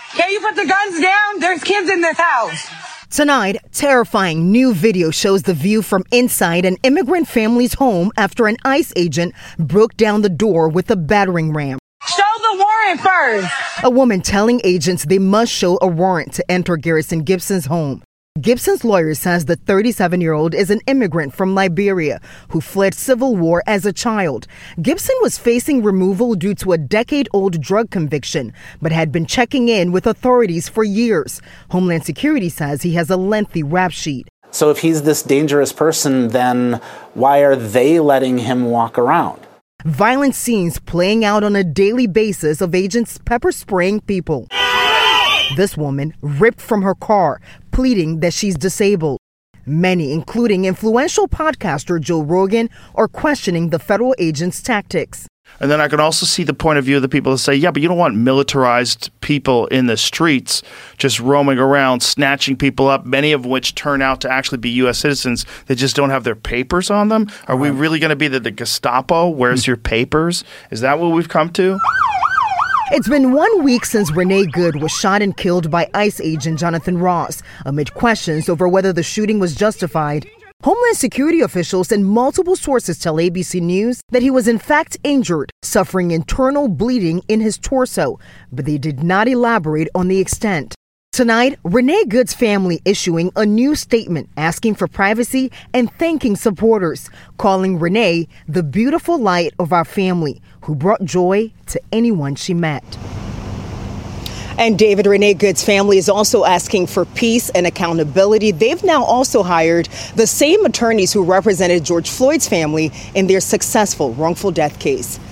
Can you put the guns down? There's kids in this house. Tonight, terrifying new video shows the view from inside an immigrant family's home after an ICE agent broke down the door with a battering ram. Show the warrant first. A woman telling agents they must show a warrant to enter Garrison Gibson's home. Gibson's lawyer says the 37-year-old is an immigrant from Liberia who fled civil war as a child. Gibson was facing removal due to a decade-old drug conviction, but had been checking in with authorities for years. Homeland Security says he has a lengthy rap sheet. So if he's this dangerous person, then why are they letting him walk around? Violent scenes playing out on a daily basis of agents pepper spraying people. This woman ripped from her car, pleading that she's disabled. Many, including influential podcaster Joe Rogan, are questioning the federal agents' tactics. And then I can also see the point of view of the people that say, yeah, but you don't want militarized people in the streets just roaming around, snatching people up, many of which turn out to actually be U.S. citizens that just don't have their papers on them. Are we really going to be the Gestapo? Where's your papers? Is that what we've come to? It's been 1 week since Renee Good was shot and killed by ICE agent Jonathan Ross, amid questions over whether the shooting was justified. Homeland Security officials and multiple sources tell ABC News that he was in fact injured, suffering internal bleeding in his torso, but they did not elaborate on the extent. Tonight, Renee Good's family issuing a new statement asking for privacy and thanking supporters, calling Renee the beautiful light of our family who brought joy to anyone she met. And David, Renee Good's family is also asking for peace and accountability. They've now also hired the same attorneys who represented George Floyd's family in their successful wrongful death case.